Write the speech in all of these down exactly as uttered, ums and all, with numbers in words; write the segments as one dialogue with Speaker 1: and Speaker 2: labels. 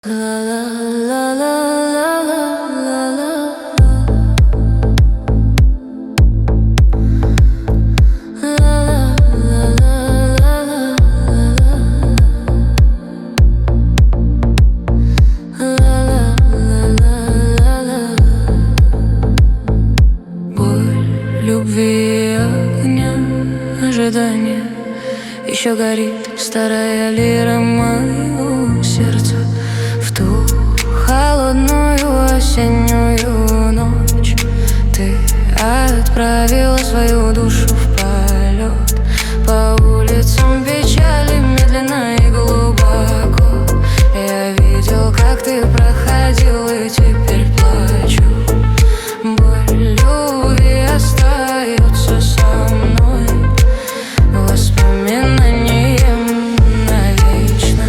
Speaker 1: Любви огня, ожидания. Еще горит старая лира моего сердца. В ту холодную осеннюю ночь ты отправила свою душу в полет. По улицам печали медленно и глубоко. Я видел, как ты проходил, и теперь плачу. Боль любви остается со мной воспоминанием навечно.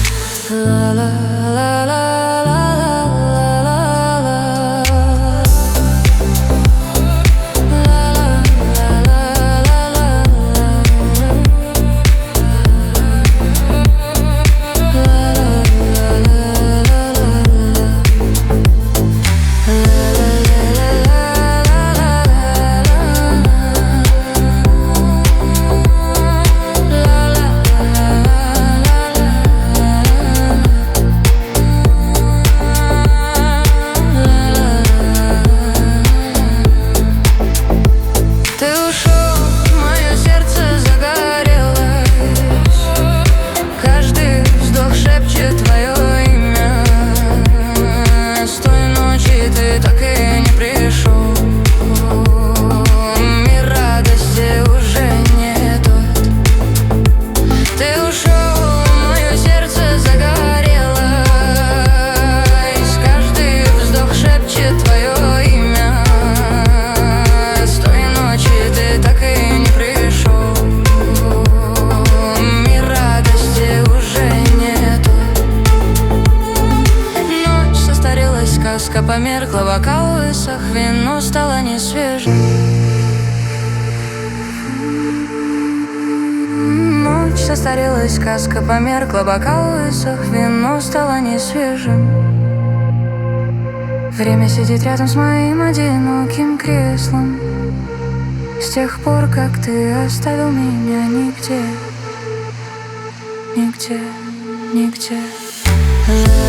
Speaker 1: Сказка померкла, бокал высох, вино стало несвежим. Ночь состарилась, сказка померкла, бокал высох, вино стало несвежим. Время сидит рядом с моим одиноким креслом. С тех пор, как ты оставил меня, нигде, нигде, нигде.